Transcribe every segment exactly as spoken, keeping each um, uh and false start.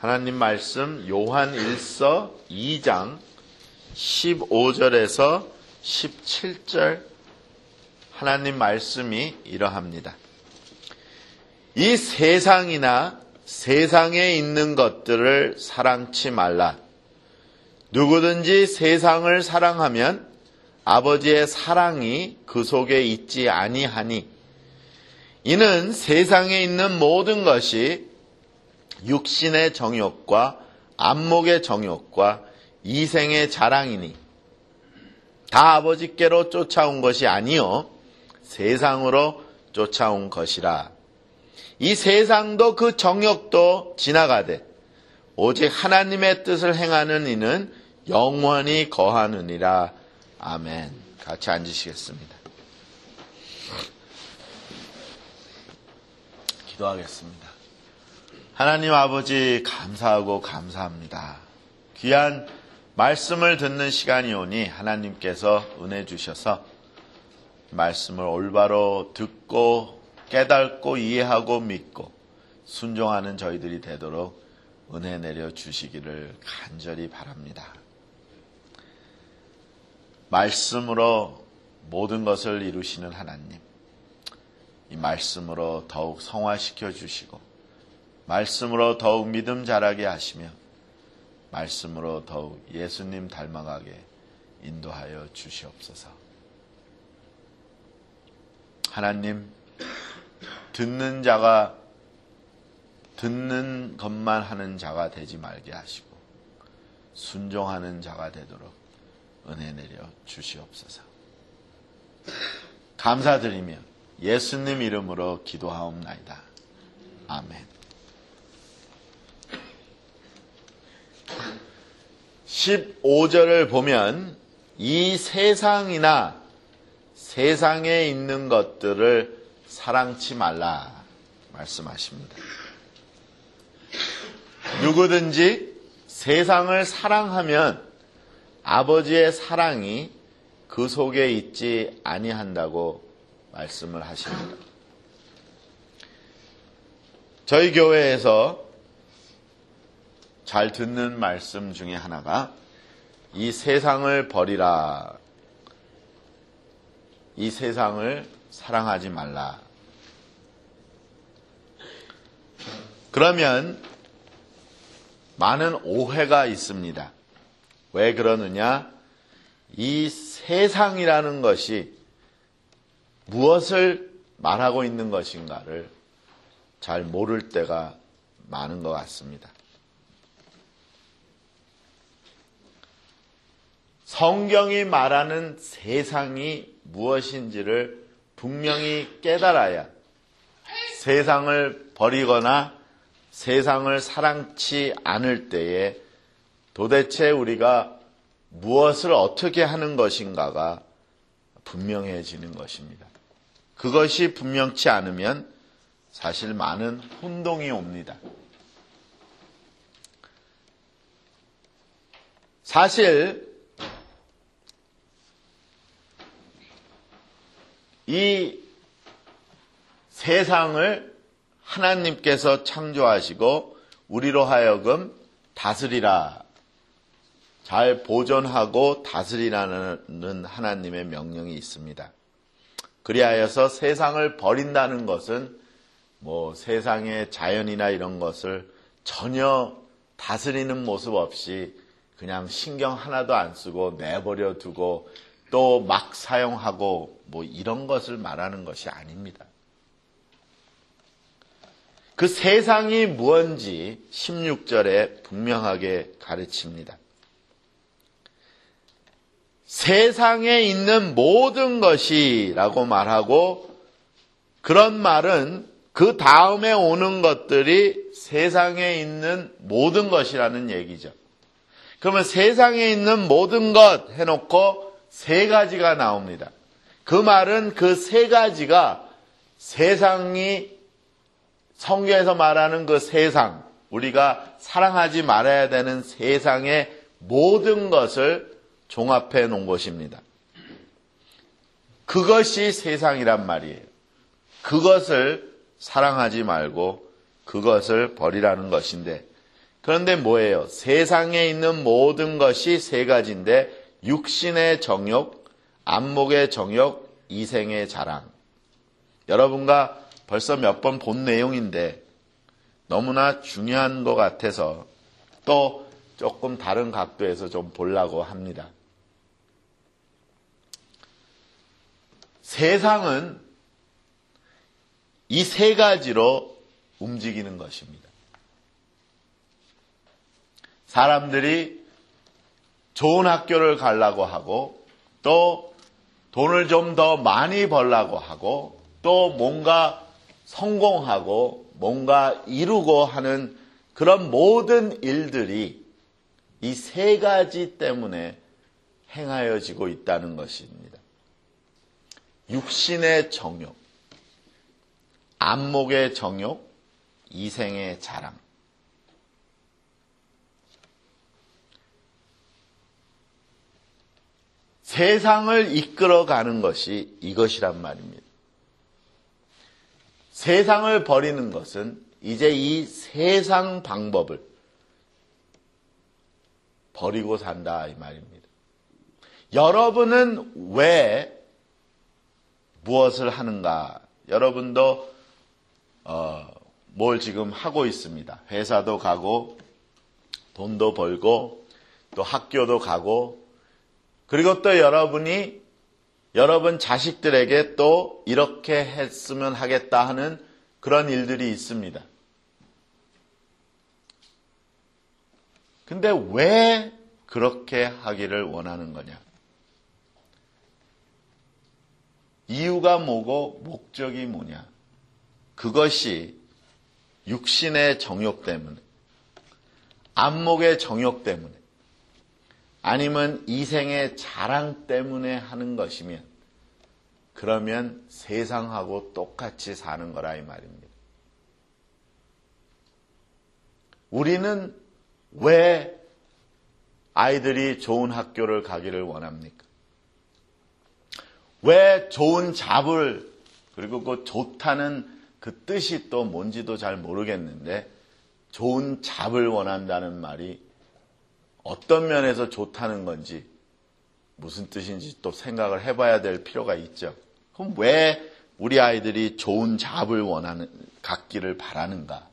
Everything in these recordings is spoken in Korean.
하나님 말씀 요한 일서 이 장 십오 절에서 십칠 절 하나님 말씀이 이러합니다. 이 세상이나 세상에 있는 것들을 사랑치 말라. 누구든지 세상을 사랑하면 아버지의 사랑이 그 속에 있지 아니하니 이는 세상에 있는 모든 것이 육신의 정욕과 안목의 정욕과 이생의 자랑이니 다 아버지께로 쫓아온 것이 아니요 세상으로 쫓아온 것이라. 이 세상도 그 정욕도 지나가되 오직 하나님의 뜻을 행하는 이는 영원히 거하느니라. 아멘. 같이 앉으시겠습니다. 기도하겠습니다. 하나님 아버지 감사하고 감사합니다. 귀한 말씀을 듣는 시간이 오니 하나님께서 은혜 주셔서 말씀을 올바로 듣고 깨닫고 이해하고 믿고 순종하는 저희들이 되도록 은혜 내려 주시기를 간절히 바랍니다. 말씀으로 모든 것을 이루시는 하나님, 이 말씀으로 더욱 성화시켜 주시고 말씀으로 더욱 믿음 자라게 하시며 말씀으로 더욱 예수님 닮아가게 인도하여 주시옵소서. 하나님, 듣는 자가 듣는 것만 하는 자가 되지 말게 하시고 순종하는 자가 되도록 은혜 내려 주시옵소서. 감사드리며 예수님 이름으로 기도하옵나이다. 아멘. 십오 절을 보면 이 세상이나 세상에 있는 것들을 사랑치 말라 말씀하십니다. 누구든지 세상을 사랑하면 아버지의 사랑이 그 속에 있지 아니한다고 말씀을 하십니다. 저희 교회에서 잘 듣는 말씀 중에 하나가 이 세상을 버리라, 이 세상을 사랑하지 말라. 그러면 많은 오해가 있습니다. 왜 그러느냐? 이 세상이라는 것이 무엇을 말하고 있는 것인가를 잘 모를 때가 많은 것 같습니다. 성경이 말하는 세상이 무엇인지를 분명히 깨달아야 세상을 버리거나 세상을 사랑치 않을 때에 도대체 우리가 무엇을 어떻게 하는 것인가가 분명해지는 것입니다. 그것이 분명치 않으면 사실 많은 혼동이 옵니다. 사실 이 세상을 하나님께서 창조하시고 우리로 하여금 다스리라, 잘 보존하고 다스리라는 하나님의 명령이 있습니다. 그리하여서 세상을 버린다는 것은 뭐 세상의 자연이나 이런 것을 전혀 다스리는 모습 없이 그냥 신경 하나도 안 쓰고 내버려 두고 또 막 사용하고 뭐 이런 것을 말하는 것이 아닙니다. 그 세상이 무엇인지 십육 절에 분명하게 가르칩니다. 세상에 있는 모든 것이라고 말하고, 그런 말은 그 다음에 오는 것들이 세상에 있는 모든 것이라는 얘기죠. 그러면 세상에 있는 모든 것 해놓고 세 가지가 나옵니다. 그 말은 그 세 가지가 세상이, 성경에서 말하는 그 세상, 우리가 사랑하지 말아야 되는 세상의 모든 것을 종합해 놓은 것입니다. 그것이 세상이란 말이에요. 그것을 사랑하지 말고 그것을 버리라는 것인데, 그런데 뭐예요? 세상에 있는 모든 것이 세 가지인데 육신의 정욕, 안목의 정욕, 이생의 자랑. 여러분과 벌써 몇 번 본 내용인데 너무나 중요한 것 같아서 또 조금 다른 각도에서 좀 보려고 합니다. 세상은 이 세 가지로 움직이는 것입니다. 사람들이 좋은 학교를 가려고 하고 또 돈을 좀 더 많이 벌려고 하고 또 뭔가 성공하고 뭔가 이루고 하는 그런 모든 일들이 이 세 가지 때문에 행하여지고 있다는 것입니다. 육신의 정욕, 안목의 정욕, 이생의 자랑. 세상을 이끌어가는 것이 이것이란 말입니다. 세상을 버리는 것은 이제 이 세상 방법을 버리고 산다 이 말입니다. 여러분은 왜 무엇을 하는가? 여러분도 어, 뭘 지금 하고 있습니다. 회사도 가고 돈도 벌고 또 학교도 가고 그리고 또 여러분이 여러분 자식들에게 또 이렇게 했으면 하겠다 하는 그런 일들이 있습니다. 근데 왜 그렇게 하기를 원하는 거냐? 이유가 뭐고 목적이 뭐냐? 그것이 육신의 정욕 때문에, 안목의 정욕 때문에, 아니면 이생의 자랑 때문에 하는 것이면 그러면 세상하고 똑같이 사는 거라 이 말입니다. 우리는 왜 아이들이 좋은 학교를 가기를 원합니까? 왜 좋은 잡을 그리고 그 좋다는 그 뜻이 또 뭔지도 잘 모르겠는데 좋은 잡을 원한다는 말이 어떤 면에서 좋다는 건지 무슨 뜻인지 또 생각을 해봐야 될 필요가 있죠. 그럼 왜 우리 아이들이 좋은 잡을 원하는 갖기를 바라는가?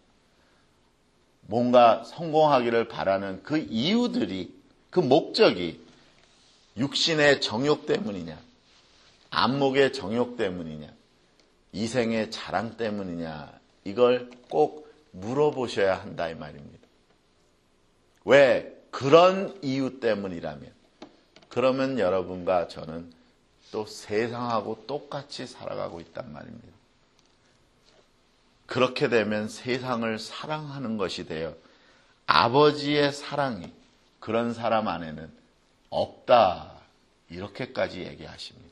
뭔가 성공하기를 바라는 그 이유들이 그 목적이 육신의 정욕 때문이냐, 안목의 정욕 때문이냐, 이생의 자랑 때문이냐 이걸 꼭 물어보셔야 한다 이 말입니다. 왜 그런 이유 때문이라면 그러면 여러분과 저는 또 세상하고 똑같이 살아가고 있단 말입니다. 그렇게 되면 세상을 사랑하는 것이 되어 아버지의 사랑이 그런 사람 안에는 없다 이렇게까지 얘기하십니다.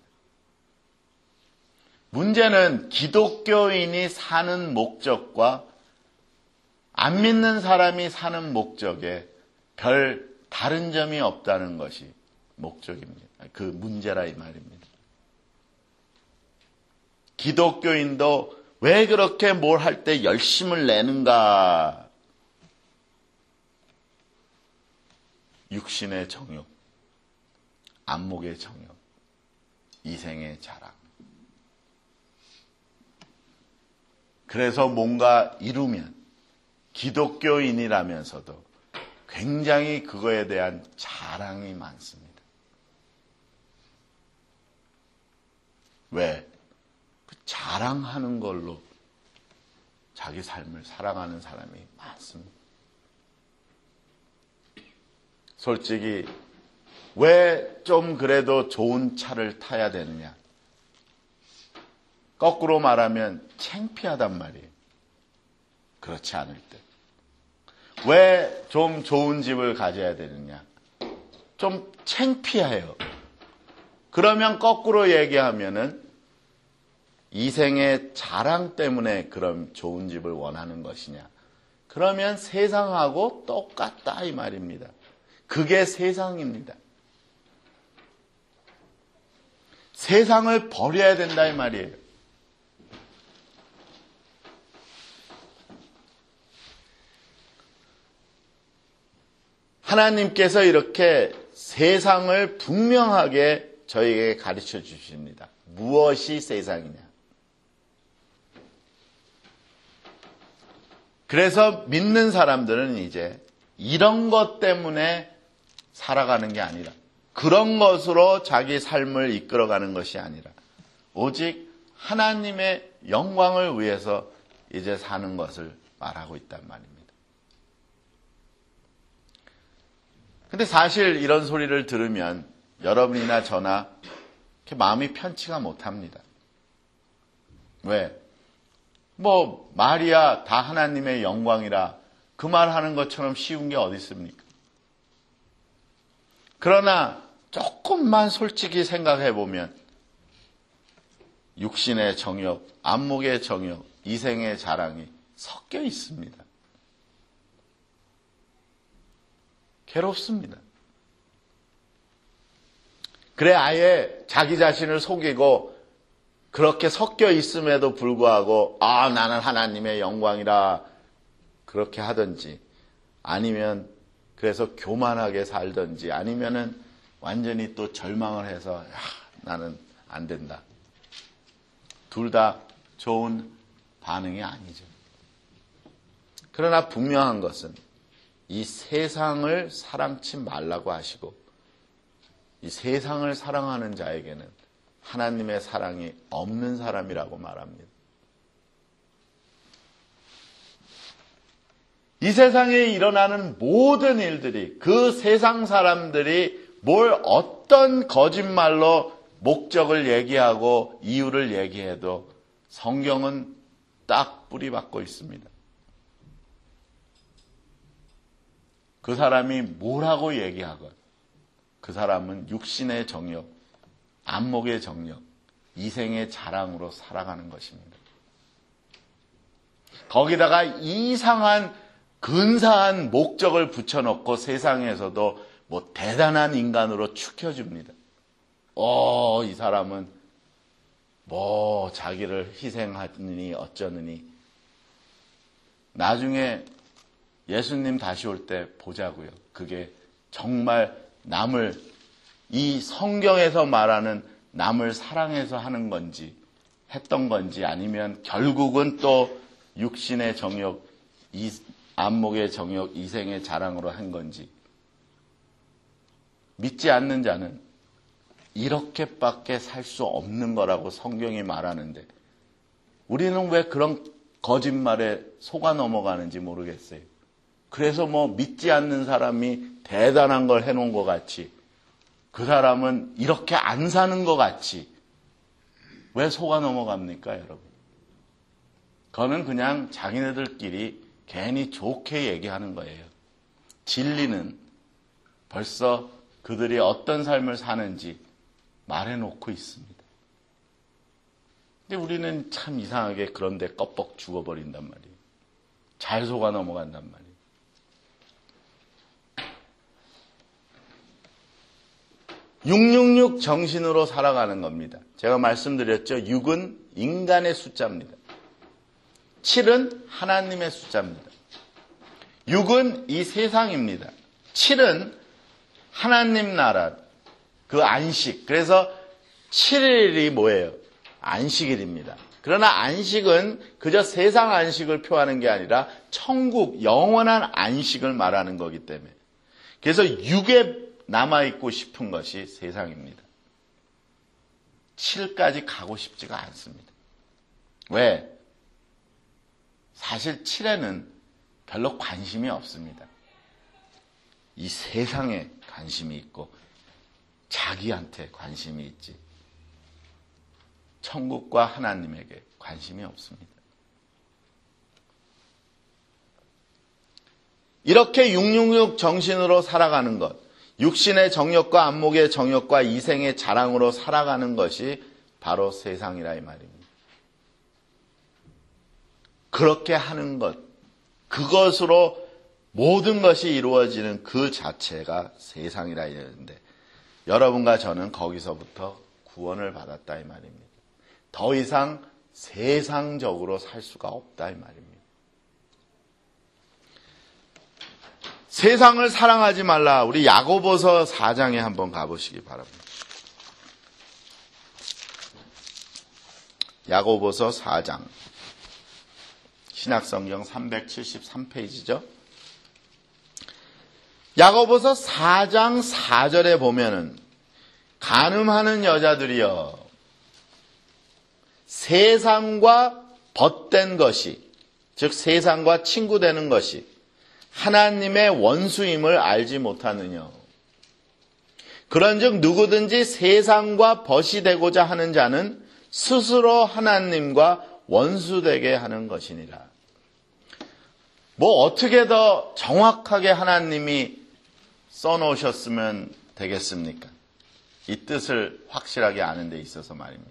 문제는 기독교인이 사는 목적과 안 믿는 사람이 사는 목적에 별 다른 점이 없다는 것이 목적입니다. 그 문제라 이 말입니다. 기독교인도 왜 그렇게 뭘 할 때 열심을 내는가? 육신의 정욕, 안목의 정욕, 이생의 자랑. 그래서 뭔가 이루면 기독교인이라면서도 굉장히 그거에 대한 자랑이 많습니다. 왜? 그 자랑하는 걸로 자기 삶을 살아가는 사람이 많습니다. 솔직히 왜 좀 그래도 좋은 차를 타야 되느냐? 거꾸로 말하면 창피하단 말이에요. 그렇지 않을 때. 왜 좀 좋은 집을 가져야 되느냐? 좀 창피해요. 그러면 거꾸로 얘기하면은 이생의 자랑 때문에 그럼 좋은 집을 원하는 것이냐? 그러면 세상하고 똑같다 이 말입니다. 그게 세상입니다. 세상을 버려야 된다 이 말이에요. 하나님께서 이렇게 세상을 분명하게 저에게 가르쳐 주십니다. 무엇이 세상이냐. 그래서 믿는 사람들은 이제 이런 것 때문에 살아가는 게 아니라, 그런 것으로 자기 삶을 이끌어가는 것이 아니라 오직 하나님의 영광을 위해서 이제 사는 것을 말하고 있단 말입니다. 근데 사실 이런 소리를 들으면 여러분이나 저나 이렇게 마음이 편치가 못합니다. 왜? 뭐 말이야 다 하나님의 영광이라 그 말하는 것처럼 쉬운 게 어디 있습니까? 그러나 조금만 솔직히 생각해 보면 육신의 정욕, 안목의 정욕, 이생의 자랑이 섞여 있습니다. 괴롭습니다. 그래 아예 자기 자신을 속이고 그렇게 섞여 있음에도 불구하고 아 나는 하나님의 영광이라 그렇게 하든지, 아니면 그래서 교만하게 살든지, 아니면은 완전히 또 절망을 해서 야, 나는 안 된다. 둘 다 좋은 반응이 아니죠. 그러나 분명한 것은 이 세상을 사랑치 말라고 하시고 이 세상을 사랑하는 자에게는 하나님의 사랑이 없는 사람이라고 말합니다. 이 세상에 일어나는 모든 일들이, 그 세상 사람들이 뭘 어떤 거짓말로 목적을 얘기하고 이유를 얘기해도 성경은 딱 뿌리박고 있습니다. 그 사람이 뭐라고 얘기하건 그 사람은 육신의 정욕, 안목의 정욕, 이생의 자랑으로 살아가는 것입니다. 거기다가 이상한 근사한 목적을 붙여놓고 세상에서도 뭐 대단한 인간으로 추켜줍니다. 어, 이 사람은 뭐 자기를 희생하느니 어쩌느니 나중에 예수님 다시 올 때 보자고요. 그게 정말 남을, 이 성경에서 말하는 남을 사랑해서 하는 건지 했던 건지, 아니면 결국은 또 육신의 정욕, 이 안목의 정욕, 이생의 자랑으로 한 건지. 믿지 않는 자는 이렇게밖에 살 수 없는 거라고 성경이 말하는데 우리는 왜 그런 거짓말에 속아 넘어가는지 모르겠어요. 그래서 뭐 믿지 않는 사람이 대단한 걸 해놓은 것 같이, 그 사람은 이렇게 안 사는 것 같이 왜 속아 넘어갑니까, 여러분? 그거는 그냥 자기네들끼리 괜히 좋게 얘기하는 거예요. 진리는 벌써 그들이 어떤 삶을 사는지 말해놓고 있습니다. 근데 우리는 참 이상하게 그런데 껍벅 죽어버린단 말이에요. 잘 속아 넘어간단 말이에요. 육육육 정신으로 살아가는 겁니다. 제가 말씀드렸죠. 육은 인간의 숫자입니다. 칠은 하나님의 숫자입니다. 육은 이 세상입니다. 칠은 하나님 나라, 그 안식. 그래서 칠 일이 뭐예요? 안식일입니다. 그러나 안식은 그저 세상 안식을 표하는 게 아니라 천국, 영원한 안식을 말하는 거기 때문에. 그래서 육에 남아있고 싶은 것이 세상입니다. 칠까지 가고 싶지가 않습니다. 왜? 사실 칠에는 별로 관심이 없습니다. 이 세상에 관심이 있고 자기한테 관심이 있지 천국과 하나님에게 관심이 없습니다. 이렇게 육육육 정신으로 살아가는 것, 육신의 정욕과 안목의 정욕과 이생의 자랑으로 살아가는 것이 바로 세상이라 이 말입니다. 그렇게 하는 것, 그것으로 모든 것이 이루어지는 그 자체가 세상이라 이러는데 여러분과 저는 거기서부터 구원을 받았다 이 말입니다. 더 이상 세상적으로 살 수가 없다 이 말입니다. 세상을 사랑하지 말라. 우리 야고보서 사 장에 한번 가보시기 바랍니다. 야고보서 사 장. 신약성경 삼백칠십삼 페이지죠. 야고보서 사 장 사 절에 보면은 간음하는 여자들이여 세상과 벗된 것이, 즉 세상과 친구되는 것이 하나님의 원수임을 알지 못하느냐. 그런즉 누구든지 세상과 벗이 되고자 하는 자는 스스로 하나님과 원수되게 하는 것이니라. 뭐 어떻게 더 정확하게 하나님이 써놓으셨으면 되겠습니까? 이 뜻을 확실하게 아는 데 있어서 말입니다.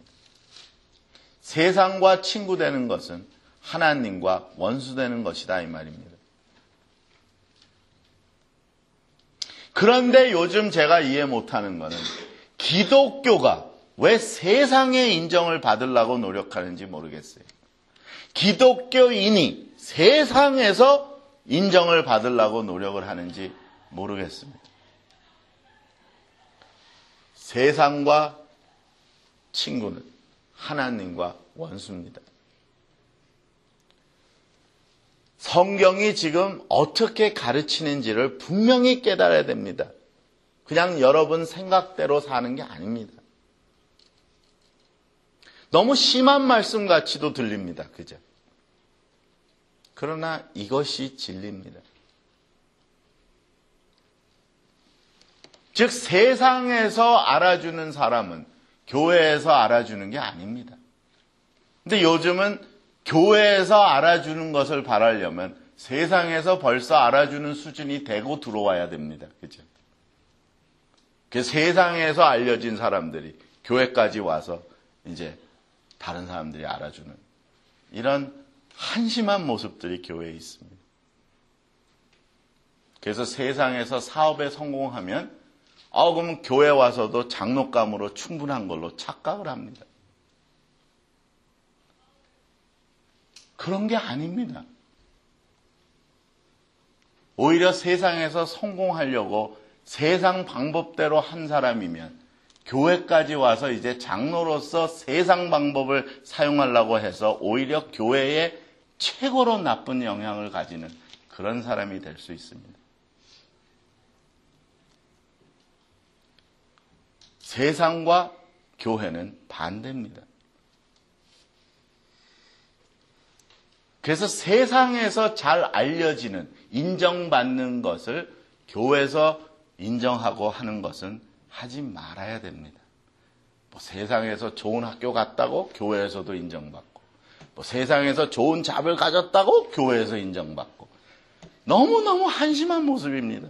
세상과 친구 되는 것은 하나님과 원수 되는 것이다 이 말입니다. 그런데 요즘 제가 이해 못하는 것은 기독교가 왜 세상의 인정을 받으려고 노력하는지 모르겠어요. 기독교인이 세상에서 인정을 받으려고 노력을 하는지 모르겠습니다. 세상과 친구는 하나님과 원수입니다. 성경이 지금 어떻게 가르치는지를 분명히 깨달아야 됩니다. 그냥 여러분 생각대로 사는 게 아닙니다. 너무 심한 말씀 같이도 들립니다. 그죠? 그러나 이것이 진리입니다. 즉 세상에서 알아주는 사람은 교회에서 알아주는 게 아닙니다. 근데 요즘은 교회에서 알아주는 것을 바라려면 세상에서 벌써 알아주는 수준이 되고 들어와야 됩니다. 그죠? 그 세상에서 알려진 사람들이 교회까지 와서 이제 다른 사람들이 알아주는 이런 한심한 모습들이 교회에 있습니다. 그래서 세상에서 사업에 성공하면 어, 그럼 교회 와서도 장로감으로 충분한 걸로 착각을 합니다. 그런 게 아닙니다. 오히려 세상에서 성공하려고 세상 방법대로 한 사람이면 교회까지 와서 이제 장로로서 세상 방법을 사용하려고 해서 오히려 교회에 최고로 나쁜 영향을 가지는 그런 사람이 될 수 있습니다. 세상과 교회는 반대입니다. 그래서 세상에서 잘 알려지는, 인정받는 것을 교회에서 인정하고 하는 것은 하지 말아야 됩니다. 뭐 세상에서 좋은 학교 갔다고 교회에서도 인정받고, 뭐 세상에서 좋은 잡을 가졌다고 교회에서 인정받고, 너무너무 한심한 모습입니다.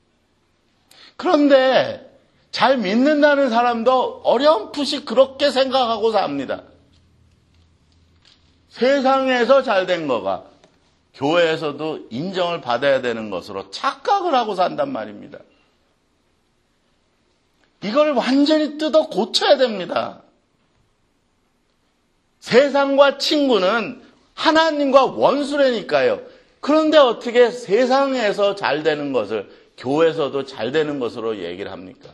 그런데 잘 믿는다는 사람도 어렴풋이 그렇게 생각하고 삽니다. 세상에서 잘된 거가 교회에서도 인정을 받아야 되는 것으로 착각을 하고 산단 말입니다. 이걸 완전히 뜯어 고쳐야 됩니다. 세상과 친구는 하나님과 원수라니까요. 그런데 어떻게 세상에서 잘 되는 것을 교회에서도 잘 되는 것으로 얘기를 합니까?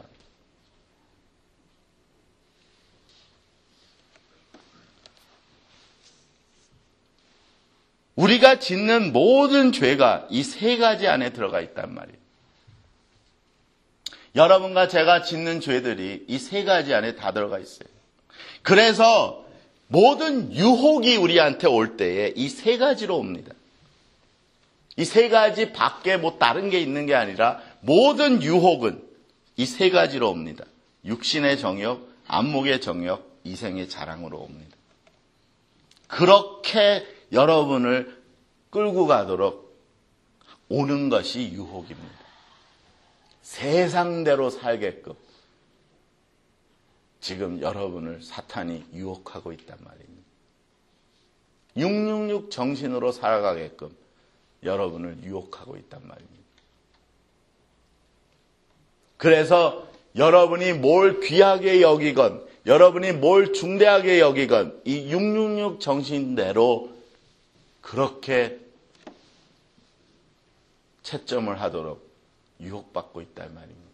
우리가 짓는 모든 죄가 이 세 가지 안에 들어가 있단 말이에요. 여러분과 제가 짓는 죄들이 이 세 가지 안에 다 들어가 있어요. 그래서 모든 유혹이 우리한테 올 때에 이 세 가지로 옵니다. 이 세 가지 밖에 뭐 다른 게 있는 게 아니라 모든 유혹은 이 세 가지로 옵니다. 육신의 정욕, 안목의 정욕, 이생의 자랑으로 옵니다. 그렇게 여러분을 끌고 가도록 오는 것이 유혹입니다. 세상대로 살게끔 지금 여러분을 사탄이 유혹하고 있단 말입니다. 육육육 정신으로 살아가게끔 여러분을 유혹하고 있단 말입니다. 그래서 여러분이 뭘 귀하게 여기건 여러분이 뭘 중대하게 여기건 이 육육육 정신대로 그렇게 채점을 하도록 유혹받고 있단 말입니다.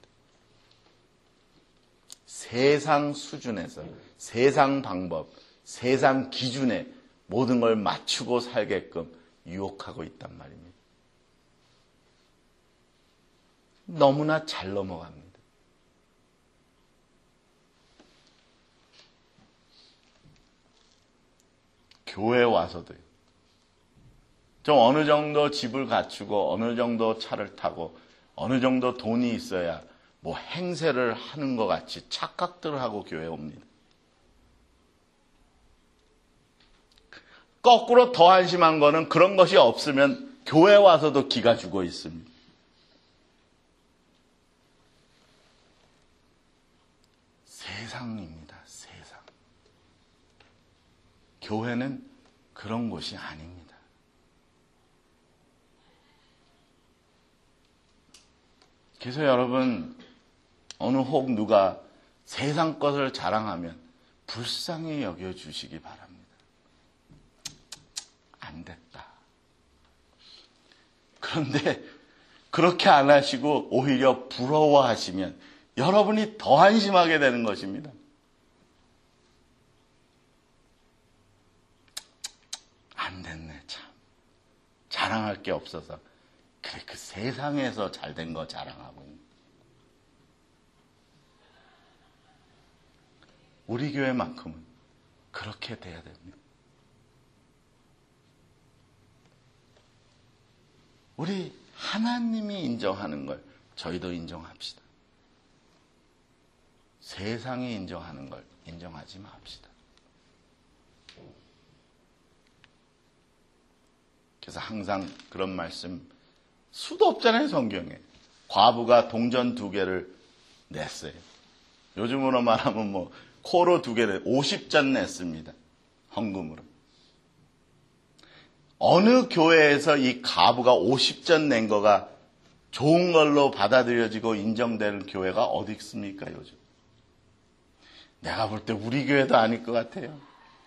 세상 수준에서, 세상 방법, 세상 기준에 모든 걸 맞추고 살게끔 유혹하고 있단 말입니다. 너무나 잘 넘어갑니다. 교회 와서도요. 좀 어느 정도 집을 갖추고 어느 정도 차를 타고 어느 정도 돈이 있어야 뭐 행세를 하는 것 같이 착각들을 하고 교회에 옵니다. 거꾸로 더 한심한 거는 그런 것이 없으면 교회 와서도 기가 죽어 있습니다. 세상입니다. 세상. 교회는 그런 곳이 아닙니다. 그래서 여러분, 어느 혹 누가 세상 것을 자랑하면 불쌍히 여겨주시기 바랍니다. 안 됐다. 그런데 그렇게 안 하시고 오히려 부러워하시면 여러분이 더 한심하게 되는 것입니다. 안 됐네, 참. 자랑할 게 없어서. 그래, 그 세상에서 잘된 거 자랑하고 있는. 우리 교회만큼은 그렇게 돼야 됩니다. 우리 하나님이 인정하는 걸 저희도 인정합시다. 세상이 인정하는 걸 인정하지 맙시다. 그래서 항상 그런 말씀 수도 없잖아요, 성경에. 과부가 동전 두 개를 냈어요. 요즘으로 말하면 뭐 코로 두 개를 오십 전 냈습니다. 헌금으로. 어느 교회에서 이 과부가 오십 전 낸 거가 좋은 걸로 받아들여지고 인정되는 교회가 어디 있습니까, 요즘? 내가 볼 때 우리 교회도 아닐 것 같아요.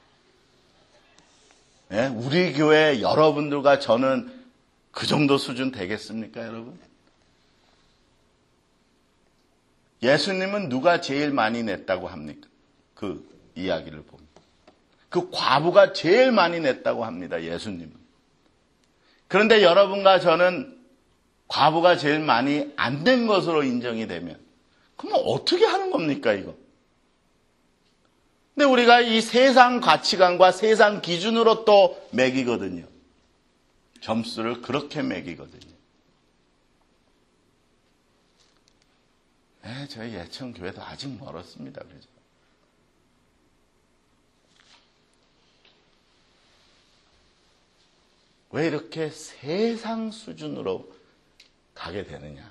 네? 우리 교회 여러분들과 저는 그 정도 수준 되겠습니까, 여러분? 예수님은 누가 제일 많이 냈다고 합니까? 그 이야기를 보면. 그 과부가 제일 많이 냈다고 합니다, 예수님은. 그런데 여러분과 저는 과부가 제일 많이 안 낸 것으로 인정이 되면, 그럼 어떻게 하는 겁니까, 이거? 근데 우리가 이 세상 가치관과 세상 기준으로 또 매기거든요. 점수를 그렇게 매기거든요. 네, 저희 예천교회도 아직 멀었습니다. 그죠? 왜 이렇게 세상 수준으로 가게 되느냐?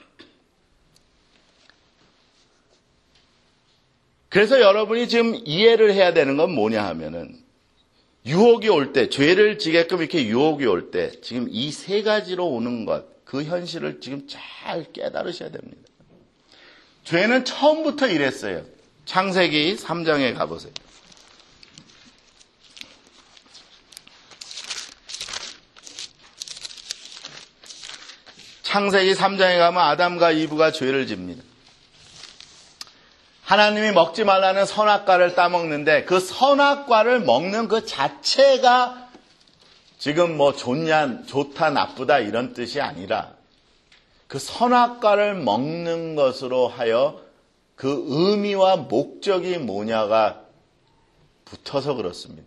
그래서 여러분이 지금 이해를 해야 되는 건 뭐냐 하면은, 유혹이 올 때, 죄를 지게끔 이렇게 유혹이 올 때, 지금 이 세 가지로 오는 것, 그 현실을 지금 잘 깨달으셔야 됩니다. 죄는 처음부터 이랬어요. 창세기 삼 장에 가보세요. 창세기 삼 장에 가면 아담과 이브가 죄를 집니다. 하나님이 먹지 말라는 선악과를 따먹는데 그 선악과를 먹는 그 자체가 지금 뭐 좋냐, 좋다, 나쁘다 이런 뜻이 아니라 그 선악과를 먹는 것으로 하여 그 의미와 목적이 뭐냐가 붙어서 그렇습니다.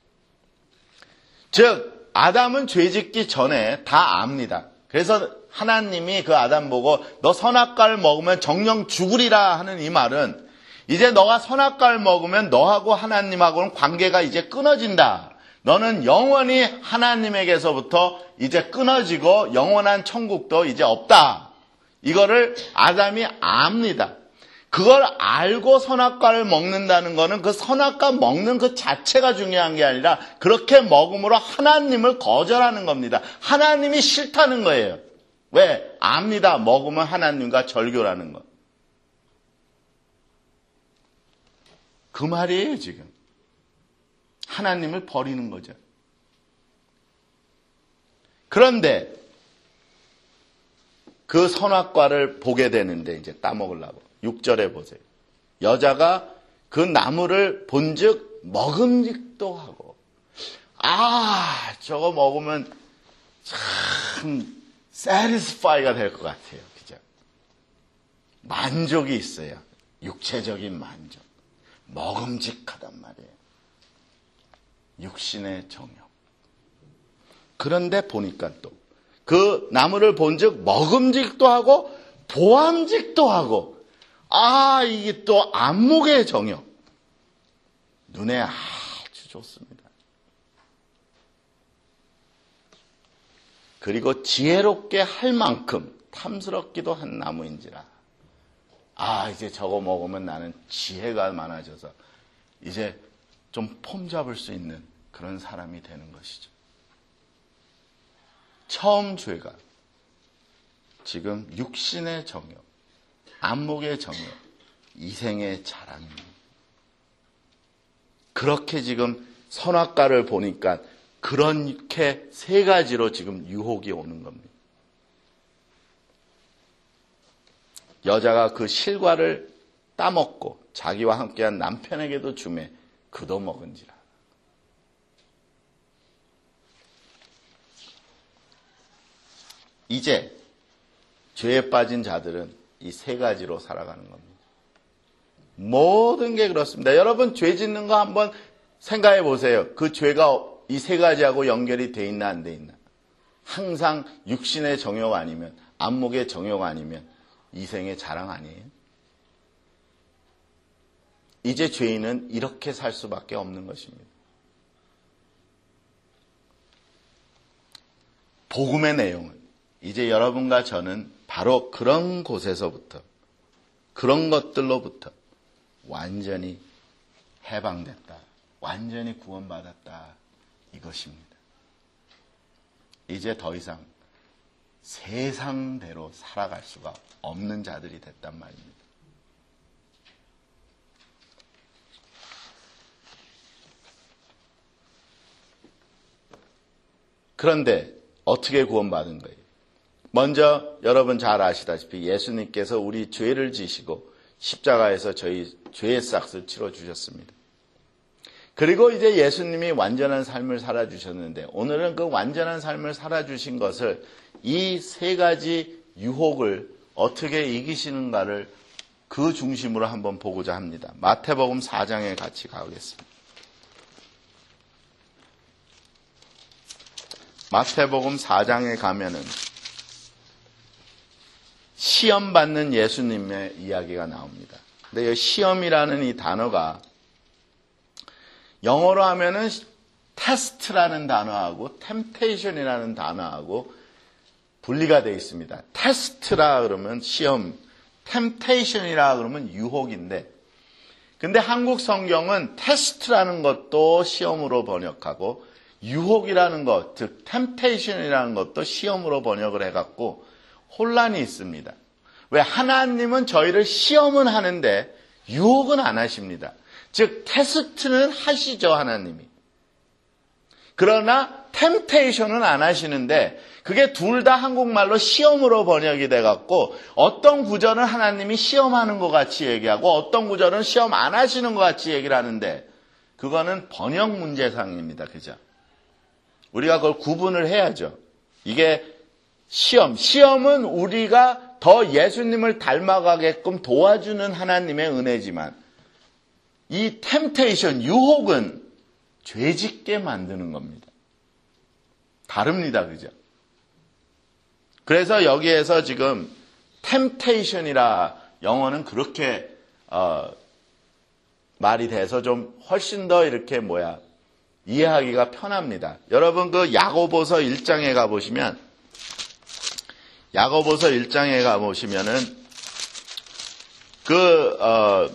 즉 아담은 죄짓기 전에 다 압니다. 그래서 하나님이 그 아담 보고 너 선악과를 먹으면 정령 죽으리라 하는 이 말은 이제 너가 선악과를 먹으면 너하고 하나님하고는 관계가 이제 끊어진다. 너는 영원히 하나님에게서부터 이제 끊어지고 영원한 천국도 이제 없다. 이거를 아담이 압니다. 그걸 알고 선악과를 먹는다는 거는 그 선악과 먹는 그 자체가 중요한 게 아니라 그렇게 먹음으로 하나님을 거절하는 겁니다. 하나님이 싫다는 거예요. 왜? 압니다. 먹으면 하나님과 절교라는 거. 그 말이에요, 지금. 하나님을 버리는 거죠. 그런데 그 선악과를 보게 되는데 이제 따먹으려고. 육 절에 보세요. 여자가 그 나무를 본즉 먹음직도 하고, 아, 저거 먹으면 참 satisfy가 될 것 같아요. 그죠? 만족이 있어요. 육체적인 만족. 먹음직하단 말이에요. 육신의 정욕. 그런데 보니까 또 그 나무를 본즉 먹음직도 하고 보암직도 하고, 아, 이게 또 안목의 정욕. 눈에 아주 좋습니다. 그리고 지혜롭게 할 만큼 탐스럽기도 한 나무인지라. 아, 이제 저거 먹으면 나는 지혜가 많아져서 이제 좀 폼 잡을 수 있는 그런 사람이 되는 것이죠. 처음 죄가 지금 육신의 정욕, 안목의 정욕, 이생의 자랑입니다. 그렇게 지금 선악과를 보니까 그렇게 세 가지로 지금 유혹이 오는 겁니다. 여자가 그 실과를 따먹고 자기와 함께한 남편에게도 주매 그도 먹은지라. 이제 죄에 빠진 자들은 이 세 가지로 살아가는 겁니다. 모든 게 그렇습니다. 여러분 죄 짓는 거 한번 생각해 보세요. 그 죄가 이 세 가지하고 연결이 돼 있나 안 돼 있나. 항상 육신의 정욕 아니면, 안목의 정욕 아니면 이생의 자랑 아니에요? 이제 죄인은 이렇게 살 수밖에 없는 것입니다. 복음의 내용은 이제 여러분과 저는 바로 그런 곳에서부터, 그런 것들로부터 완전히 해방됐다, 완전히 구원받았다, 이것입니다. 이제 더 이상 세상대로 살아갈 수가 없는 자들이 됐단 말입니다. 그런데 어떻게 구원받은 거예요? 먼저 여러분 잘 아시다시피 예수님께서 우리 죄를 지시고 십자가에서 저희 죄의 싹을 치러주셨습니다. 그리고 이제 예수님이 완전한 삶을 살아주셨는데, 오늘은 그 완전한 삶을 살아주신 것을 이 세 가지 유혹을 어떻게 이기시는가를 그 중심으로 한번 보고자 합니다. 마태복음 사 장에 같이 가겠습니다. 마태복음 사 장에 가면은 시험 받는 예수님의 이야기가 나옵니다. 근데 이 시험이라는 이 단어가 영어로 하면은 테스트라는 단어하고 템테이션이라는 단어하고 분리가 되어 있습니다. 테스트라 그러면 시험, 템테이션이라 그러면 유혹인데, 근데 한국 성경은 테스트라는 것도 시험으로 번역하고 유혹이라는 것, 즉 템테이션이라는 것도 시험으로 번역을 해갖고 혼란이 있습니다. 왜? 하나님은 저희를 시험은 하는데 유혹은 안 하십니다. 즉 테스트는 하시죠, 하나님이. 그러나 템테이션은 안 하시는데, 그게 둘 다 한국말로 시험으로 번역이 돼갖고 어떤 구절은 하나님이 시험하는 것 같이 얘기하고 어떤 구절은 시험 안 하시는 것 같이 얘기를 하는데, 그거는 번역 문제상입니다. 그죠? 우리가 그걸 구분을 해야죠. 이게 시험, 시험은 우리가 더 예수님을 닮아가게끔 도와주는 하나님의 은혜지만, 이 템테이션, 유혹은 죄짓게 만드는 겁니다. 다릅니다. 그죠? 그래서 여기에서 지금 템테이션이라 영어는 그렇게 어, 말이 돼서 좀 훨씬 더 이렇게 뭐야 이해하기가 편합니다. 여러분 그 야고보서 일 장에 가보시면 야고보서 일 장에 가보시면은 그 어,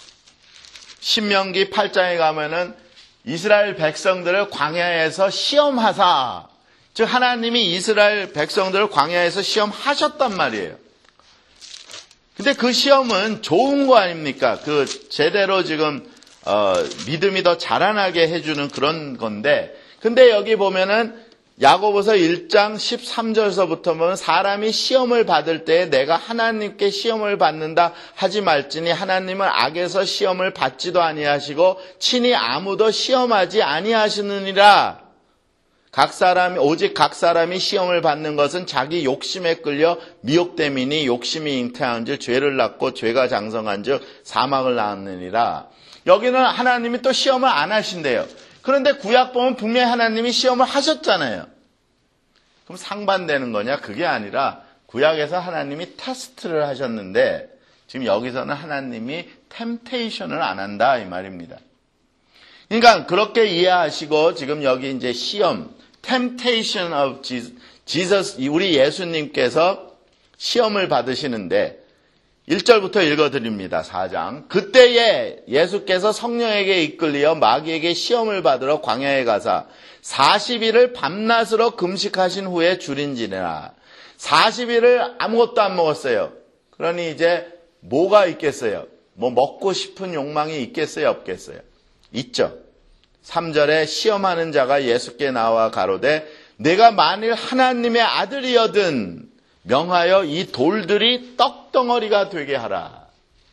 신명기 팔 장에 가면은 이스라엘 백성들을 광야에서 시험하사, 즉 하나님이 이스라엘 백성들을 광야에서 시험하셨단 말이에요. 근데 그 시험은 좋은 거 아닙니까? 그 제대로 지금 어, 믿음이 더 자라나게 해주는 그런 건데, 근데 여기 보면은 야고보서 일 장 십삼 절서부터 보면 사람이 시험을 받을 때 내가 하나님께 시험을 받는다 하지 말지니 하나님은 악에서 시험을 받지도 아니하시고 친히 아무도 시험하지 아니하시느니라. 각 사람이 오직 각 사람이 시험을 받는 것은 자기 욕심에 끌려 미혹됨이니 욕심이 잉태한즉 죄를 낳고 죄가 장성한즉 사망을 낳느니라. 여기는 하나님이 또 시험을 안 하신대요. 그런데 구약 보면 분명히 하나님이 시험을 하셨잖아요. 그럼 상반되는 거냐? 그게 아니라 구약에서 하나님이 테스트를 하셨는데 지금 여기서는 하나님이 템테이션을 안 한다 이 말입니다. 그러니까 그렇게 이해하시고 지금 여기 이제 시험, temptation of Jesus, 우리 예수님께서 시험을 받으시는데 일 절부터 읽어드립니다. 사 장. 그때에 예수께서 성령에게 이끌리어 마귀에게 시험을 받으러 광야에 가사 사십 일을 밤낮으로 금식하신 후에 줄인지라. 사십 일을 아무것도 안 먹었어요. 그러니 이제 뭐가 있겠어요? 뭐 먹고 싶은 욕망이 있겠어요? 없겠어요? 있죠. 삼 절에 시험하는 자가 예수께 나와 가로되 내가 만일 하나님의 아들이여든 명하여 이 돌들이 떡덩어리가 되게 하라.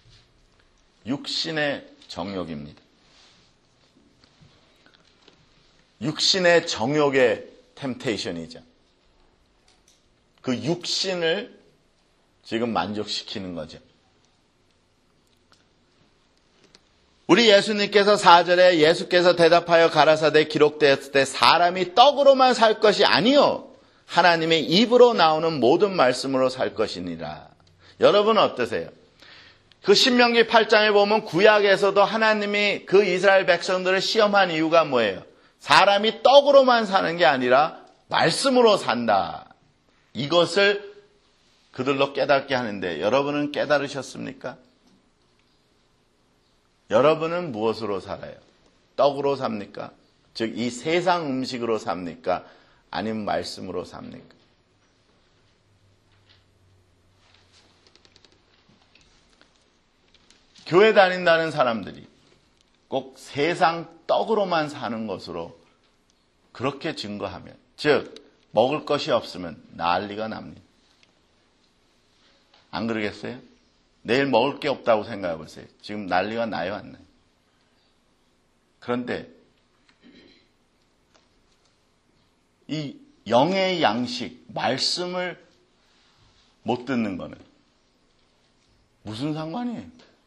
육신의 정욕입니다. 육신의 정욕의 템테이션이죠. 그 육신을 지금 만족시키는 거죠. 우리 예수님께서 사 절에 예수께서 대답하여 가라사대 기록되었을 때 사람이 떡으로만 살 것이 아니요 하나님의 입으로 나오는 모든 말씀으로 살 것이니라. 여러분 어떠세요? 그 신명기 팔 장에 보면 구약에서도 하나님이 그 이스라엘 백성들을 시험한 이유가 뭐예요? 사람이 떡으로만 사는 게 아니라 말씀으로 산다. 이것을 그들로 깨닫게 하는데 여러분은 깨달으셨습니까? 여러분은 무엇으로 살아요? 떡으로 삽니까? 즉 이 세상 음식으로 삽니까? 아니면 말씀으로 삽니까? 교회 다닌다는 사람들이 꼭 세상 떡으로만 사는 것으로 그렇게 증거하면, 즉 먹을 것이 없으면 난리가 납니다. 안 그러겠어요? 내일 먹을 게 없다고 생각해 보세요. 지금 난리가 나요, 안 나요? 그런데 이 영의 양식, 말씀을 못 듣는 거는 무슨 상관이에요?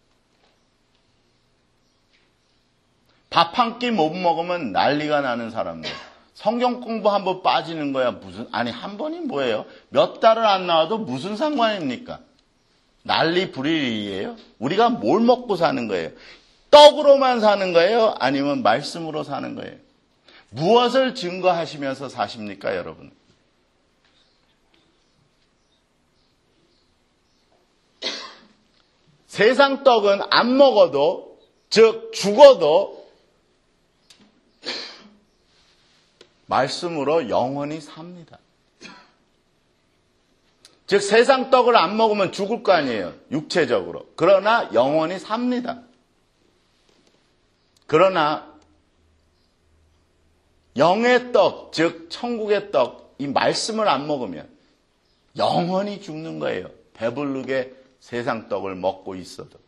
밥 한 끼 못 먹으면 난리가 나는 사람들. 성경 공부 한 번 빠지는 거야. 무슨, 아니, 한 번이 뭐예요? 몇 달을 안 나와도 무슨 상관입니까? 난리 불일이에요? 우리가 뭘 먹고 사는 거예요? 떡으로만 사는 거예요? 아니면 말씀으로 사는 거예요? 무엇을 증거하시면서 사십니까, 여러분? 세상 떡은 안 먹어도, 즉 죽어도 말씀으로 영원히 삽니다. 즉 세상 떡을 안 먹으면 죽을 거 아니에요. 육체적으로. 그러나 영원히 삽니다. 그러나 영의 떡, 즉 천국의 떡, 이 말씀을 안 먹으면 영원히 죽는 거예요. 배부르게 세상 떡을 먹고 있어도.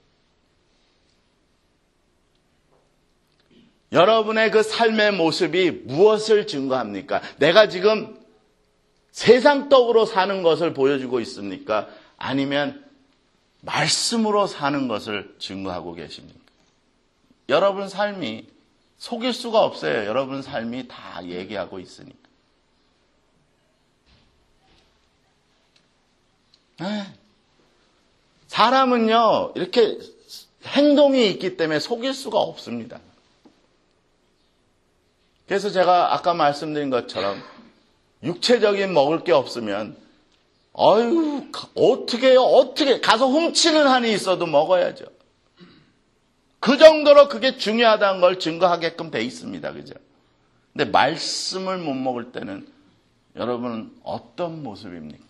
여러분의 그 삶의 모습이 무엇을 증거합니까? 내가 지금 세상 떡으로 사는 것을 보여주고 있습니까? 아니면 말씀으로 사는 것을 증거하고 계십니까? 여러분 삶이 속일 수가 없어요. 여러분 삶이 다 얘기하고 있으니까. 에이, 사람은요, 이렇게 행동이 있기 때문에 속일 수가 없습니다. 그래서 제가 아까 말씀드린 것처럼 육체적인 먹을 게 없으면 아유 어떻게 해요? 어떻게 가서 훔치는 한이 있어도 먹어야죠. 그 정도로 그게 중요하다는 걸 증거하게끔 돼 있습니다. 그죠? 근데 말씀을 못 먹을 때는 여러분은 어떤 모습입니까?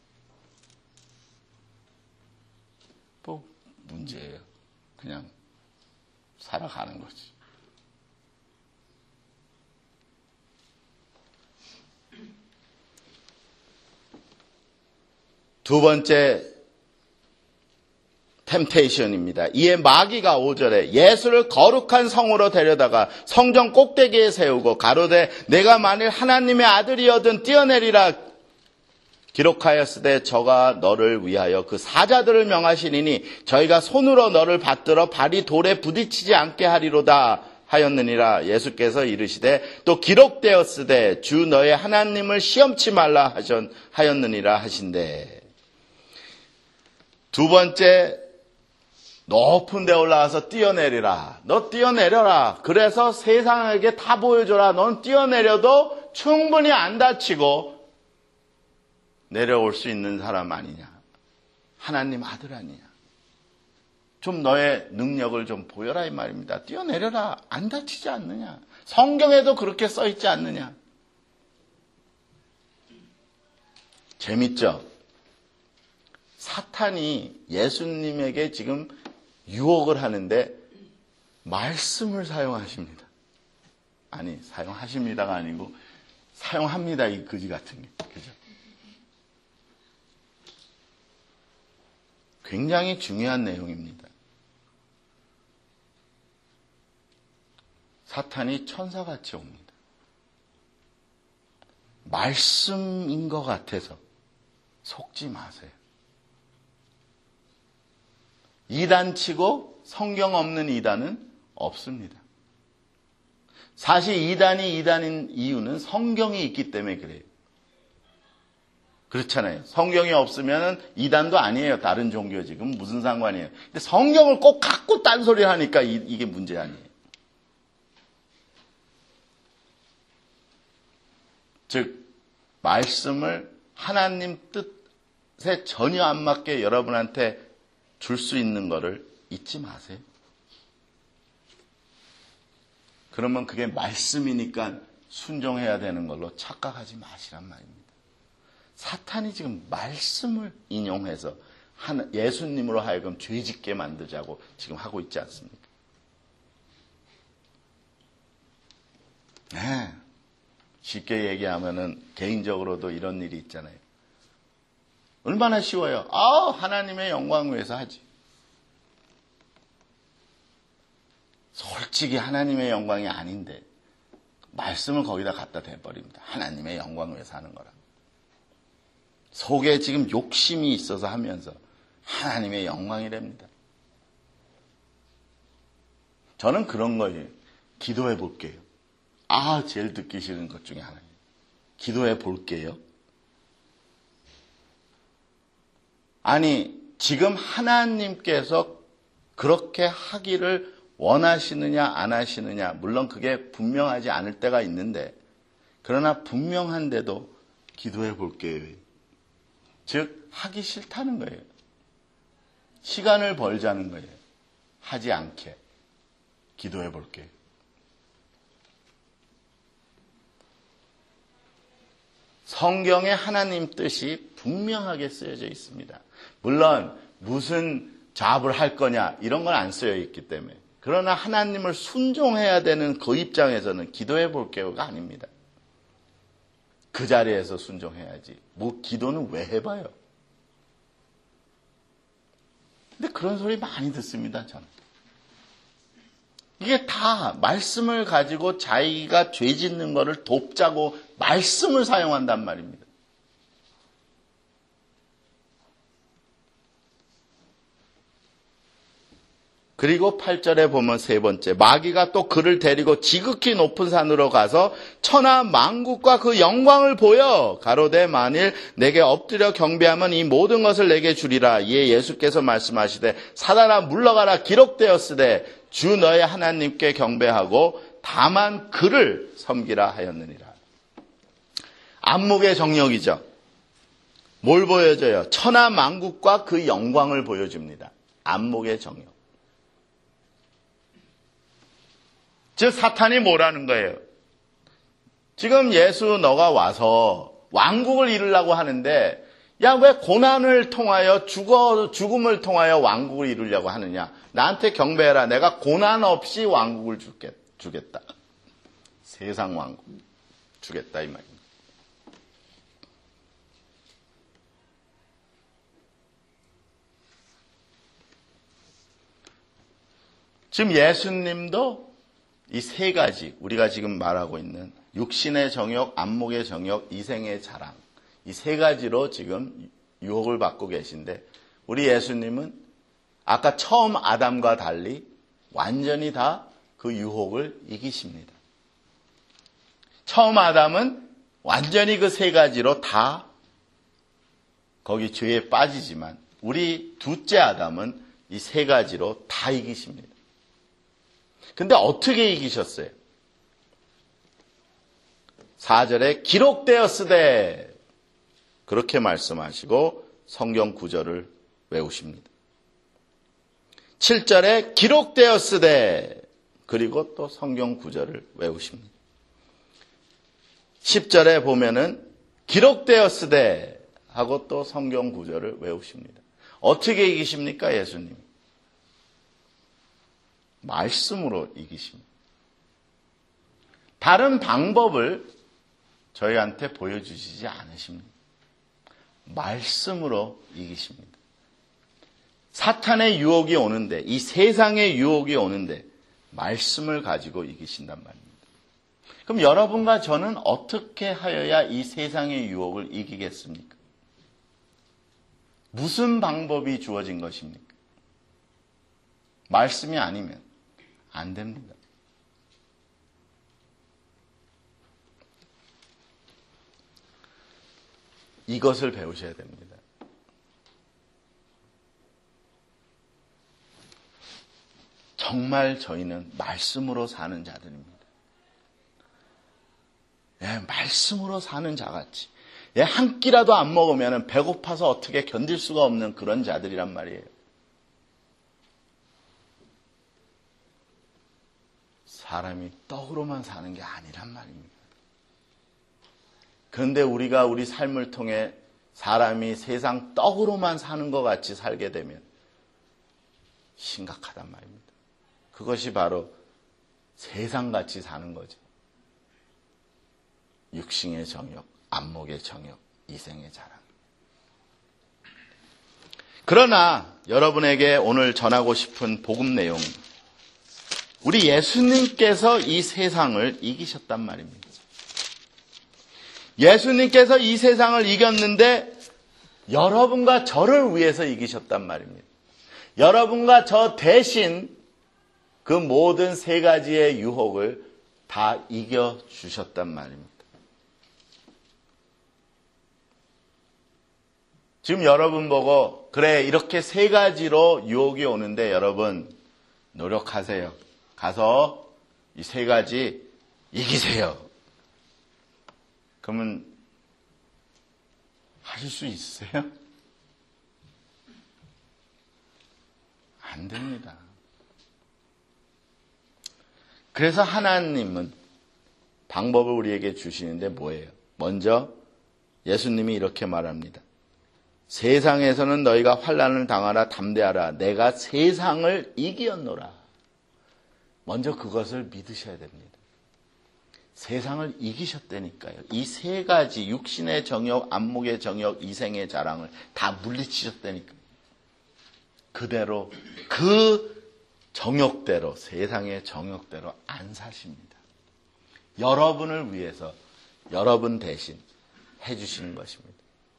뭐 문제예요. 그냥 살아가는 거지. 두 번째 템테이션입니다. 이에 마귀가 오 절에 예수를 거룩한 성으로 데려다가 성전 꼭대기에 세우고 가로되 내가 만일 하나님의 아들이어든 뛰어내리라 기록하였으되 저가 너를 위하여 그 사자들을 명하시니니 저희가 손으로 너를 받들어 발이 돌에 부딪히지 않게 하리로다 하였느니라. 예수께서 이르시되 또 기록되었으되 주 너의 하나님을 시험치 말라 하였느니라 하신대. 두 번째, 높은 데 올라가서 뛰어내리라. 너 뛰어내려라. 그래서 세상에게 다 보여줘라. 넌 뛰어내려도 충분히 안 다치고 내려올 수 있는 사람 아니냐. 하나님 아들 아니냐. 좀 너의 능력을 좀 보여라 이 말입니다. 뛰어내려라. 안 다치지 않느냐. 성경에도 그렇게 써있지 않느냐. 재밌죠? 사탄이 예수님에게 지금 유혹을 하는데 말씀을 사용하십니다. 아니, 사용하십니다가 아니고 사용합니다. 이 거지 같은 게. 그죠? 굉장히 중요한 내용입니다. 사탄이 천사같이 옵니다. 말씀인 것 같아서 속지 마세요. 이단치고 성경 없는 이단은 없습니다. 사실 이단이 이단인 이유는 성경이 있기 때문에 그래요. 그렇잖아요. 성경이 없으면 이단도 아니에요. 다른 종교 지금 무슨 상관이에요. 근데 성경을 꼭 갖고 딴소리 하니까 이, 이게 문제 아니에요. 즉 말씀을 하나님 뜻에 전혀 안 맞게 여러분한테 줄 수 있는 거를 잊지 마세요. 그러면 그게 말씀이니까 순종해야 되는 걸로 착각하지 마시란 말입니다. 사탄이 지금 말씀을 인용해서 예수님으로 하여금 죄짓게 만들자고 지금 하고 있지 않습니까? 네. 쉽게 얘기하면은 개인적으로도 이런 일이 있잖아요. 얼마나 쉬워요. 아, 하나님의 영광 위해서 하지. 솔직히 하나님의 영광이 아닌데 말씀을 거기다 갖다 대버립니다. 하나님의 영광 위해서 하는 거라. 속에 지금 욕심이 있어서 하면서 하나님의 영광이랍니다. 저는 그런 거예요. 기도해 볼게요. 아, 제일 듣기 싫은 것 중에 하나예요. 기도해 볼게요. 아니, 지금 하나님께서 그렇게 하기를 원하시느냐 안 하시느냐, 물론 그게 분명하지 않을 때가 있는데, 그러나 분명한데도 기도해 볼게요. 즉 하기 싫다는 거예요. 시간을 벌자는 거예요. 하지 않게 기도해 볼게요. 성경에 하나님 뜻이 분명하게 쓰여져 있습니다. 물론 무슨 잡을 할 거냐 이런 건 안 쓰여 있기 때문에. 그러나 하나님을 순종해야 되는 그 입장에서는 기도해 볼게요가 아닙니다. 그 자리에서 순종해야지. 뭐 기도는 왜 해봐요? 근데 그런 소리 많이 듣습니다, 저는. 이게 다 말씀을 가지고 자기가 죄 짓는 거를 돕자고 말씀을 사용한단 말입니다. 그리고 팔 절에 보면 세 번째, 마귀가 또 그를 데리고 지극히 높은 산으로 가서 천하 만국과 그 영광을 보여 가로되 만일 내게 엎드려 경배하면 이 모든 것을 내게 주리라. 이에 예수께서 말씀하시되 사단아 물러가라. 기록되었으되 주 너의 하나님께 경배하고 다만 그를 섬기라 하였느니라. 안목의 정력이죠. 뭘 보여줘요? 천하 만국과 그 영광을 보여줍니다. 안목의 정력. 즉 사탄이 뭐라는 거예요? 지금 예수 너가 와서 왕국을 이루려고 하는데 야, 왜 고난을 통하여 죽어, 죽음을 통하여 왕국을 이루려고 하느냐? 나한테 경배해라. 내가 고난 없이 왕국을 주겠, 주겠다. 세상 왕국 주겠다 이 말입니다. 지금 예수님도 이 세 가지, 우리가 지금 말하고 있는 육신의 정욕, 안목의 정욕, 이생의 자랑, 이 세 가지로 지금 유혹을 받고 계신데, 우리 예수님은 아까 처음 아담과 달리 완전히 다 그 유혹을 이기십니다. 처음 아담은 완전히 그 세 가지로 다 거기 죄에 빠지지만, 우리 둘째 아담은 이 세 가지로 다 이기십니다. 근데 어떻게 이기셨어요? 사 절에 기록되었으되 그렇게 말씀하시고 성경 구절을 외우십니다. 칠 절에 기록되었으되 그리고 또 성경 구절을 외우십니다. 십 절에 보면은 기록되었으되 하고 또 성경 구절을 외우십니다. 어떻게 이기십니까, 예수님? 말씀으로 이기십니다. 다른 방법을 저희한테 보여주시지 않으십니다. 말씀으로 이기십니다. 사탄의 유혹이 오는데, 이 세상의 유혹이 오는데 말씀을 가지고 이기신단 말입니다. 그럼 여러분과 저는 어떻게 하여야 이 세상의 유혹을 이기겠습니까? 무슨 방법이 주어진 것입니까? 말씀이 아니면 안 됩니다. 이것을 배우셔야 됩니다. 정말 저희는 말씀으로 사는 자들입니다. 예, 말씀으로 사는 자같이. 예, 한 끼라도 안 먹으면 배고파서 어떻게 견딜 수가 없는 그런 자들이란 말이에요. 사람이 떡으로만 사는 게 아니란 말입니다. 그런데 우리가 우리 삶을 통해 사람이 세상 떡으로만 사는 것 같이 살게 되면 심각하단 말입니다. 그것이 바로 세상같이 사는 거죠. 육신의 정욕, 안목의 정욕, 이생의 자랑. 그러나 여러분에게 오늘 전하고 싶은 복음 내용, 우리 예수님께서 이 세상을 이기셨단 말입니다. 예수님께서 이 세상을 이겼는데 여러분과 저를 위해서 이기셨단 말입니다. 여러분과 저 대신 그 모든 세 가지의 유혹을 다 이겨주셨단 말입니다. 지금 여러분 보고 그래 이렇게 세 가지로 유혹이 오는데 여러분 노력하세요. 가서 이 세 가지 이기세요. 그러면 하실 수 있어요? 안 됩니다. 그래서 하나님은 방법을 우리에게 주시는데 뭐예요? 먼저 예수님이 이렇게 말합니다. 세상에서는 너희가 환난을 당하라 담대하라. 내가 세상을 이기었노라. 먼저 그것을 믿으셔야 됩니다. 세상을 이기셨다니까요. 이 세 가지 육신의 정욕, 안목의 정욕, 이생의 자랑을 다 물리치셨다니까요. 그대로 그 정욕대로 세상의 정욕대로 안 사십니다. 여러분을 위해서 여러분 대신 해주시는 것입니다.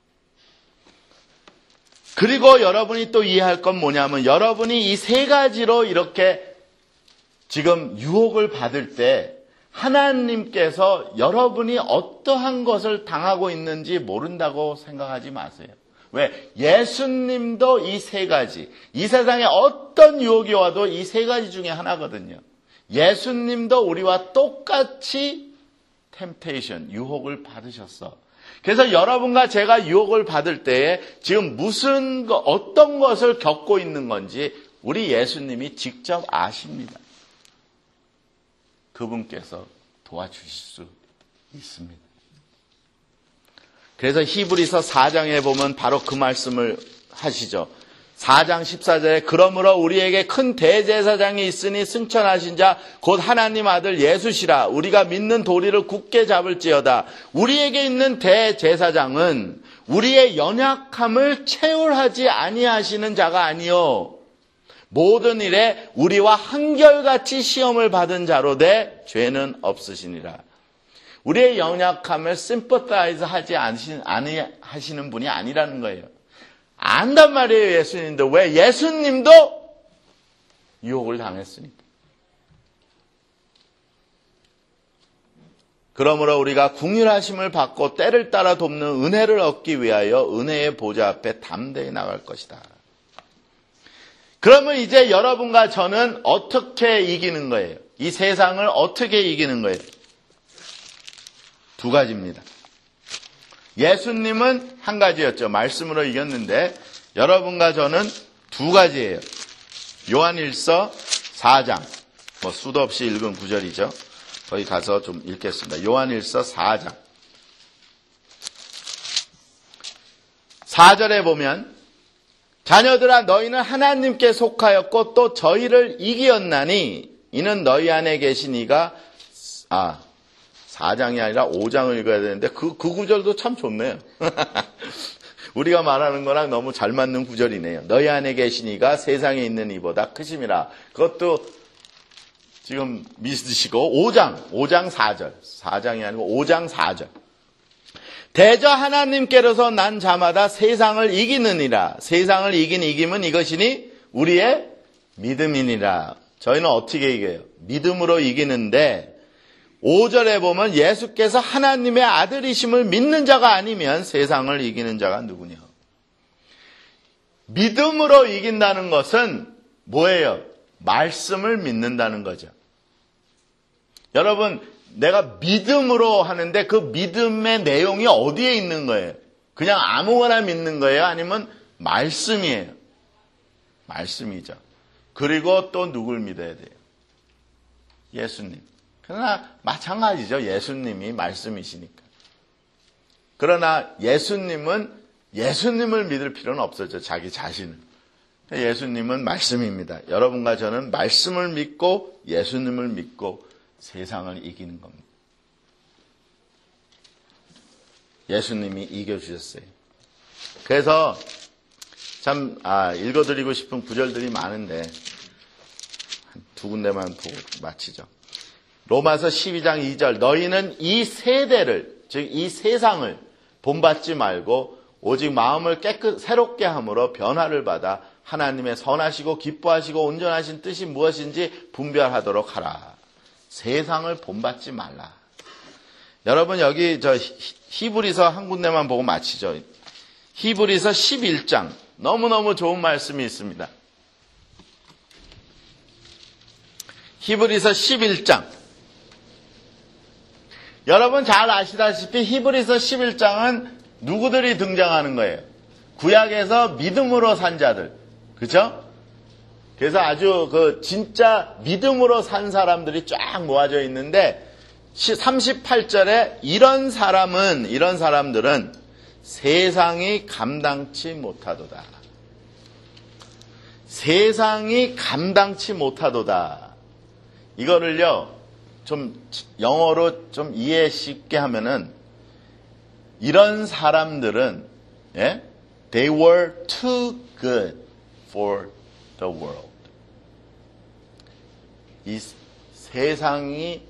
그리고 여러분이 또 이해할 건 뭐냐면 여러분이 이 세 가지로 이렇게 지금 유혹을 받을 때 하나님께서 여러분이 어떠한 것을 당하고 있는지 모른다고 생각하지 마세요. 왜? 예수님도 이 세 가지, 이 세상에 어떤 유혹이 와도 이 세 가지 중에 하나거든요. 예수님도 우리와 똑같이 템테이션, 유혹을 받으셨어. 그래서 여러분과 제가 유혹을 받을 때에 지금 무슨, 어떤 것을 겪고 있는 건지 우리 예수님이 직접 아십니다. 그분께서 도와주실 수 있습니다. 그래서 히브리서 사 장에 보면 바로 그 말씀을 하시죠. 사 장 십사 절에 그러므로 우리에게 큰 대제사장이 있으니 승천하신 자 곧 하나님 아들 예수시라. 우리가 믿는 도리를 굳게 잡을지어다. 우리에게 있는 대제사장은 우리의 연약함을 체울하지 아니하시는 자가 아니요 모든 일에 우리와 한결같이 시험을 받은 자로 돼 죄는 없으시니라. 우리의 연약함을 심퍼타이즈 하지 하시는 분이 아니라는 거예요. 안단 말이에요, 예수님도. 왜? 예수님도 유혹을 당했으니까. 그러므로 우리가 긍휼하심을 받고 때를 따라 돕는 은혜를 얻기 위하여 은혜의 보좌 앞에 담대히 나갈 것이다. 그러면 이제 여러분과 저는 어떻게 이기는 거예요? 이 세상을 어떻게 이기는 거예요? 두 가지입니다. 예수님은 한 가지였죠. 말씀으로 이겼는데 여러분과 저는 두 가지예요. 요한일서 사 장, 뭐 수도 없이 읽은 구절이죠. 거기 가서 좀 읽겠습니다. 요한일서 사 장 사 절에 보면 자녀들아 너희는 하나님께 속하였고 또 저희를 이기었나니 이는 너희 안에 계신 이가 아 사 장이 아니라 오 장을 읽어야 되는데 그, 그 구절도 참 좋네요. 우리가 말하는 거랑 너무 잘 맞는 구절이네요. 너희 안에 계신 이가 세상에 있는 이보다 크심이라. 그것도 지금 믿으시고 오 장, 오 장 사 절. 사 장이 아니고 오 장 사 절. 대저 하나님께로서 난 자마다 세상을 이기느니라. 세상을 이긴 이김은 이것이니 우리의 믿음이니라. 저희는 어떻게 이겨요? 믿음으로 이기는데 오 절에 보면 예수께서 하나님의 아들이심을 믿는 자가 아니면 세상을 이기는 자가 누구냐? 믿음으로 이긴다는 것은 뭐예요? 말씀을 믿는다는 거죠. 여러분, 내가 믿음으로 하는데 그 믿음의 내용이 어디에 있는 거예요? 그냥 아무거나 믿는 거예요? 아니면 말씀이에요? 말씀이죠. 그리고 또 누굴 믿어야 돼요? 예수님. 그러나 마찬가지죠. 예수님이 말씀이시니까. 그러나 예수님은 예수님을 믿을 필요는 없었죠. 자기 자신을. 예수님은 말씀입니다. 여러분과 저는 말씀을 믿고 예수님을 믿고 세상을 이기는 겁니다. 예수님이 이겨주셨어요. 그래서 참 아, 읽어드리고 싶은 구절들이 많은데 두 군데만 보고 마치죠. 로마서 십이 장 이 절 너희는 이 세대를 즉 이 세상을 본받지 말고 오직 마음을 깨끗 새롭게 함으로 변화를 받아 하나님의 선하시고 기뻐하시고 온전하신 뜻이 무엇인지 분별하도록 하라. 세상을 본받지 말라. 여러분 여기 저 히브리서 한 군데만 보고 마치죠. 히브리서 십일 장 너무너무 좋은 말씀이 있습니다. 히브리서 십일 장 여러분 잘 아시다시피 히브리서 십일 장은 누구들이 등장하는 거예요? 구약에서 믿음으로 산 자들. 그죠? 그래서 아주 그 진짜 믿음으로 산 사람들이 쫙 모아져 있는데 삼십팔 절에 이런 사람은 이런 사람들은 세상이 감당치 못하도다. 세상이 감당치 못하도다. 이거를요. 좀 영어로 좀 이해 쉽게 하면은 이런 사람들은 예? They were too good for the world. 이 세상이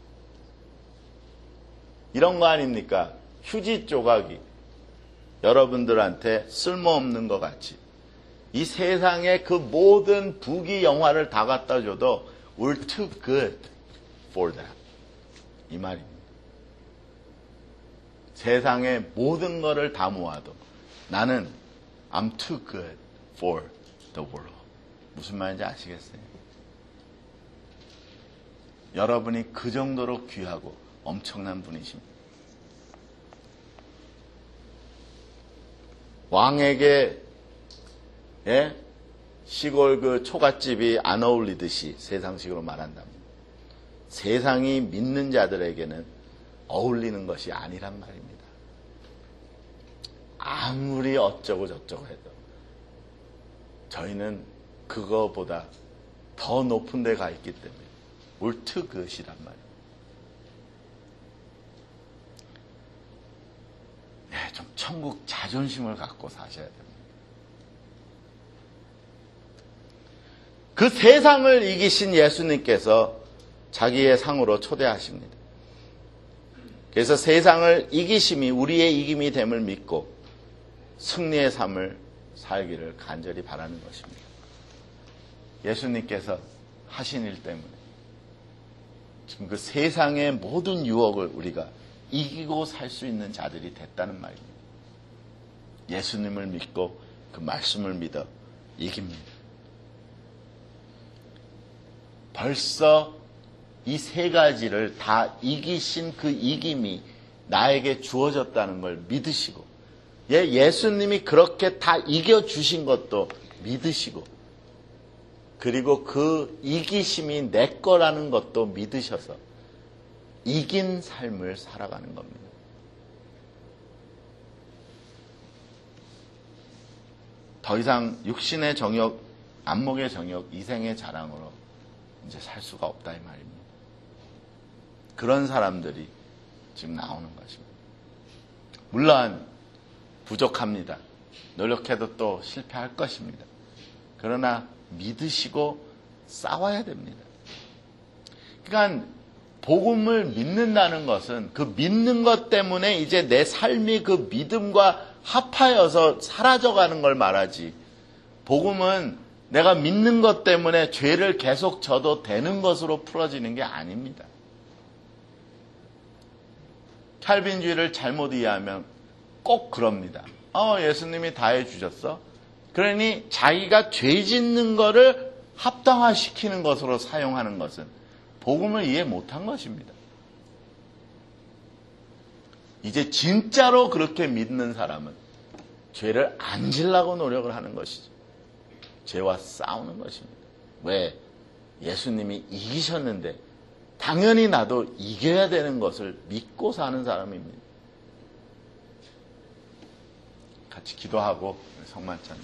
이런 거 아닙니까? 휴지 조각이 여러분들한테 쓸모없는 것 같이 이 세상의 그 모든 부귀 영화를 다 갖다 줘도 we're too good for that. 이 말입니다. 세상의 모든 것을 다 모아도 나는 I'm too good for the world. 무슨 말인지 아시겠어요? 여러분이 그 정도로 귀하고 엄청난 분이십니다. 왕에게 예? 시골 그 초가집이 안 어울리듯이 세상식으로 말한다면 세상이 믿는 자들에게는 어울리는 것이 아니란 말입니다. 아무리 어쩌고 저쩌고 해도 저희는 그거보다 더 높은 데 가 있기 때문에 we're too good이란 말이에요. 네, 좀 천국 자존심을 갖고 사셔야 됩니다. 그 세상을 이기신 예수님께서 자기의 상으로 초대하십니다. 그래서 세상을 이기심이 우리의 이김이 됨을 믿고 승리의 삶을 살기를 간절히 바라는 것입니다. 예수님께서 하신 일 때문에 지금 그 세상의 모든 유혹을 우리가 이기고 살 수 있는 자들이 됐다는 말입니다. 예수님을 믿고 그 말씀을 믿어 이깁니다. 벌써 이 세 가지를 다 이기신 그 이김이 나에게 주어졌다는 걸 믿으시고, 예, 예수님이 그렇게 다 이겨주신 것도 믿으시고, 그리고 그 이기심이 내 거라는 것도 믿으셔서 이긴 삶을 살아가는 겁니다. 더 이상 육신의 정욕, 안목의 정욕, 이생의 자랑으로 이제 살 수가 없다 이 말입니다. 그런 사람들이 지금 나오는 것입니다. 물론 부족합니다. 노력해도 또 실패할 것입니다. 그러나 믿으시고 싸워야 됩니다. 그러니까 복음을 믿는다는 것은 그 믿는 것 때문에 이제 내 삶이 그 믿음과 합하여서 사라져가는 걸 말하지, 복음은 내가 믿는 것 때문에 죄를 계속 져도 되는 것으로 풀어지는 게 아닙니다. 칼빈주의를 잘못 이해하면 꼭 그럽니다. 어, 예수님이 다 해주셨어? 그러니 자기가 죄 짓는 거를 합당화시키는 것으로 사용하는 것은 복음을 이해 못한 것입니다. 이제 진짜로 그렇게 믿는 사람은 죄를 안 지려고 노력을 하는 것이죠. 죄와 싸우는 것입니다. 왜? 예수님이 이기셨는데 당연히 나도 이겨야 되는 것을 믿고 사는 사람입니다. 같이 기도하고 성만찬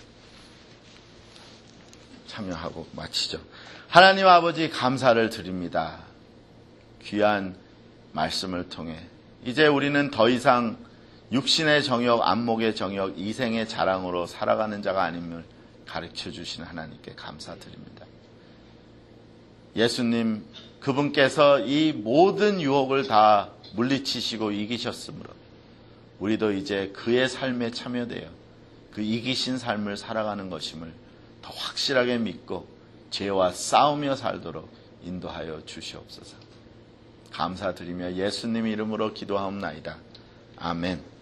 참여하고 마치죠. 하나님 아버지 감사를 드립니다. 귀한 말씀을 통해 이제 우리는 더 이상 육신의 정욕, 안목의 정욕, 이생의 자랑으로 살아가는 자가 아님을 가르쳐 주신 하나님께 감사드립니다. 예수님, 그분께서 이 모든 유혹을 다 물리치시고 이기셨으므로 우리도 이제 그의 삶에 참여되어 그 이기신 삶을 살아가는 것임을 더 확실하게 믿고 죄와 싸우며 살도록 인도하여 주시옵소서. 감사드리며 예수님 이름으로 기도하옵나이다. 아멘.